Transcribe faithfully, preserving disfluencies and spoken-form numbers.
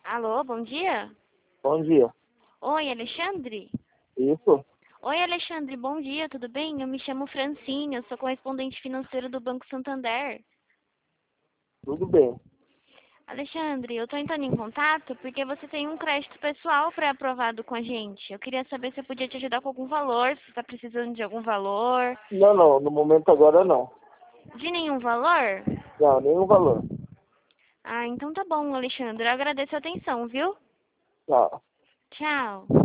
Alô, bom dia? Bom dia. Oi, Alexandre? Isso? Oi, Alexandre, bom dia, tudo bem? Eu me chamo Francine, eu sou correspondente financeira do Banco Santander. Tudo bem. Alexandre, eu tô entrando em contato porque você tem um crédito pessoal pré-aprovado com a gente. Eu queria saber se eu podia te ajudar com algum valor, se você tá precisando de algum valor. Não, não. No momento agora não. De nenhum valor? Não, nenhum valor. Ah, então tá bom, Alexandre. Eu agradeço a atenção, viu? Tá. Tchau.